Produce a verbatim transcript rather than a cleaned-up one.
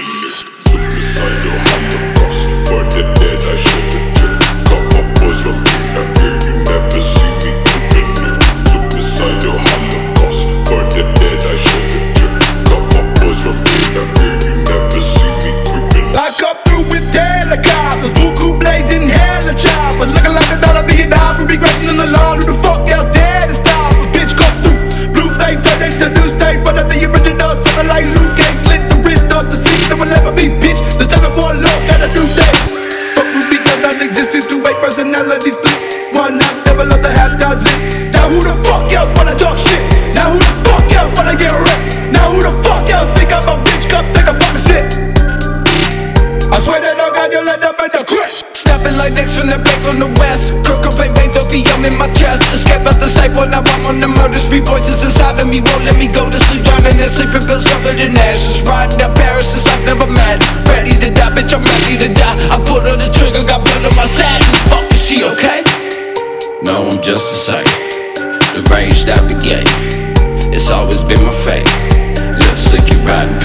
Suicidal holocaust. For the dead I shed a tear. Cover boys from that year. You never see me creeping near. Suicidal holocaust. For the dead I shed a tear. Cover boys from that year. You never see me creeping near. I come through with helicopters, buku blades in hella chopper. Looking like a dollar being out, we be racing in the law. Who the fuck out there to stop a bitch come through? Blue face turn into new state, but at the original something like Luke Cage. Slit the wrist off the scene, that will never be bitch. The seven boy look at a new day. But we be done non-existent, two-way personalities split. One up, never love the half dozen. Now who the fuck else wanna talk shit? Now who the fuck else wanna get ripped? Now who the fuck else think I'm a bitch? Come take a fucking shit. I swear that dog got you let up in the crib. Snapping like Nicks from the bank on the west. Crook up and veins, opium in my chest. Escape out the sight when I walk on the murder street. Voices inside of me won't let me go to sleep. Drowning in sleeping pills covered in ashes. Riding down Paris since I've never met. Ready to die, bitch, I'm ready to die. I put on the trigger, got blood on my sack. Fuck, is she okay? No, I'm just a sight. Arranged out the gate. It's always been my fate. Little slicky riding